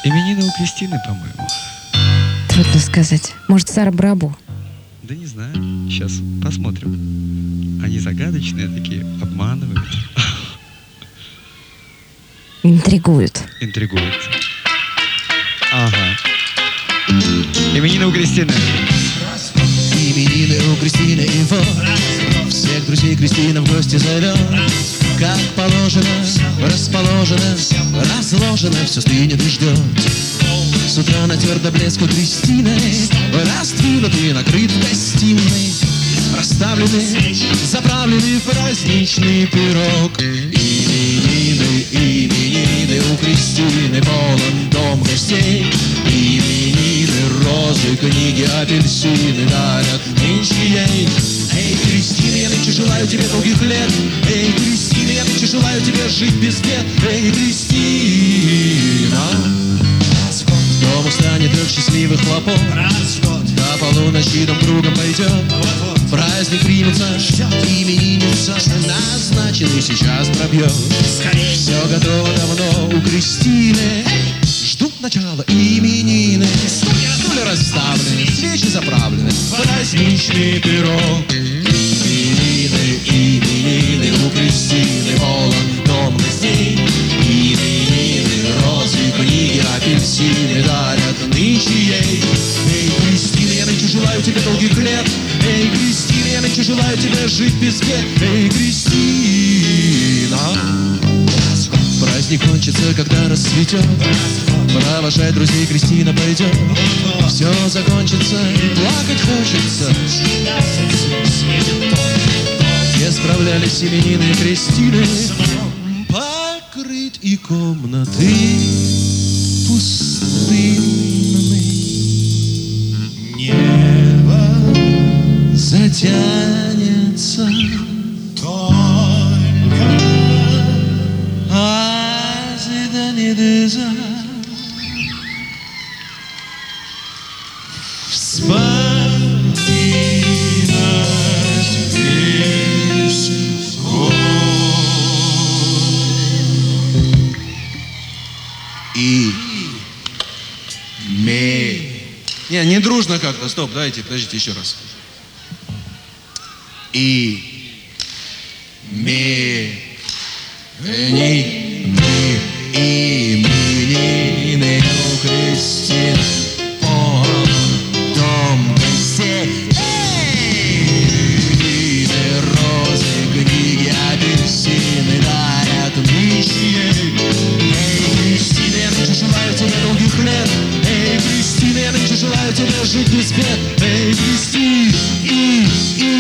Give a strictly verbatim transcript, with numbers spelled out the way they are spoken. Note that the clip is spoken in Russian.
Именины у Кристины, по-моему. Трудно сказать. Может, Сара Брабу? Да не знаю. Сейчас посмотрим. Они загадочные такие, обманывают. Интригуют. Интригуют. Ага. Именины у Кристины. Именины у Кристины и вот всех друзей Кристина в гости зовет. Как положено, расположено, разложено, все стынет и ждет. С утра натер до блеска Кристиной, раздвинут и накрыт в гостиной. Расставлены, заправлены в праздничный пирог. Именины, именины у Кристины, полон дом гостей. Именины, розы, книги, апельсины дарят нынче ей. Эй, Кристина, я нынче желаю тебе долгих лет. Эй, Кристина, я нынче желаю тебе жить без бед. Эй, Кристина, дом устанет от счастливых хлопот. До полуночи дом кругом пойдет. Праздник примется, именинница назначенный сейчас пробьет. Все готово давно у Кристины. Ждут начала именины. Стулья расставлены, свечи заправлены, праздничный пирог. Именины, именины у Кристины, полон дом гостей. Именины, розы, книги, апельсины дарят нынче ей. Эй, Кристина, я нынче желаю тебе долгих лет. Эй, Кристина, я нынче желаю тебе жить без бед. Эй, Кристина, праздник кончится, когда расцветет. Провожать друзей Кристина пойдет. Все закончится, плакать хочется. Где справлялись именины Кристины. Покрыть и комнаты пустынны. Небо затянется только азида не деза. Вспоминать весь год. И ме. Не, не дружно как-то, стоп, давайте, подождите еще раз. И ме. Ни, ни, именины у Кристины. Желаю тебе жить без бед. Эй, Кристина, и, и